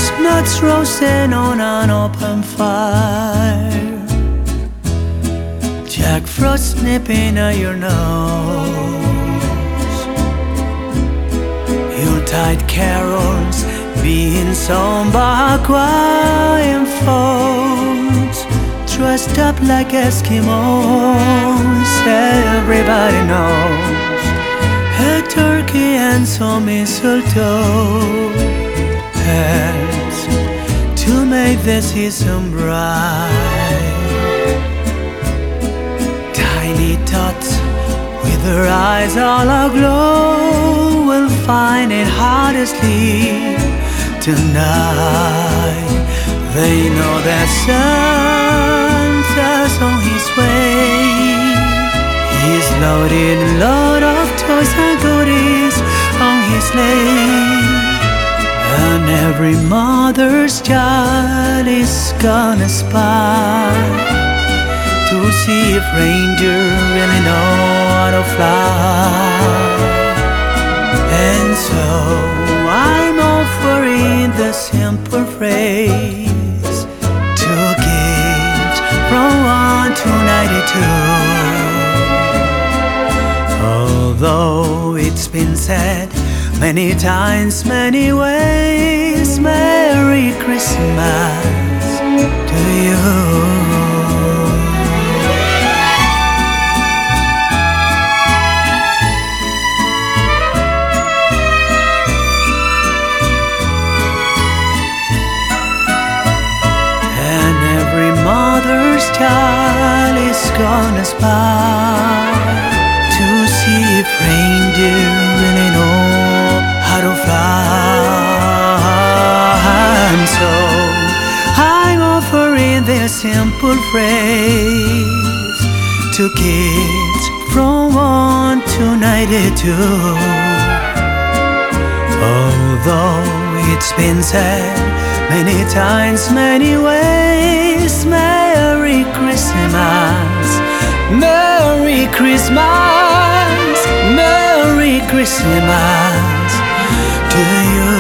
chestnuts roasting on an open fire, Jack Frost nipping at your nose, Yuletide carols being sung by quiet folks dressed up like Eskimos. Everybody knows a turkey and some mistletoe helps to make the season bright. Tiny tots with their eyes all aglow will find it hard to sleep tonight. They know that Santa's on his way. He's loaded a load of toys and goodies on his sleigh, and every mother's child is gonna spy to see if reindeer really know how to fly. And so I'm offering the simple phrase to kids from 1 to 92. Although it's been said many times, many ways, Merry Christmas to you. And every mother's child is gonna spy to see if reindeer really know how to fly. And so I'm offering this simple phrase to kids from 1 to 92. Although it's been said many times, many ways, Merry Christmas, Merry Christmas, Merry Christmas to you.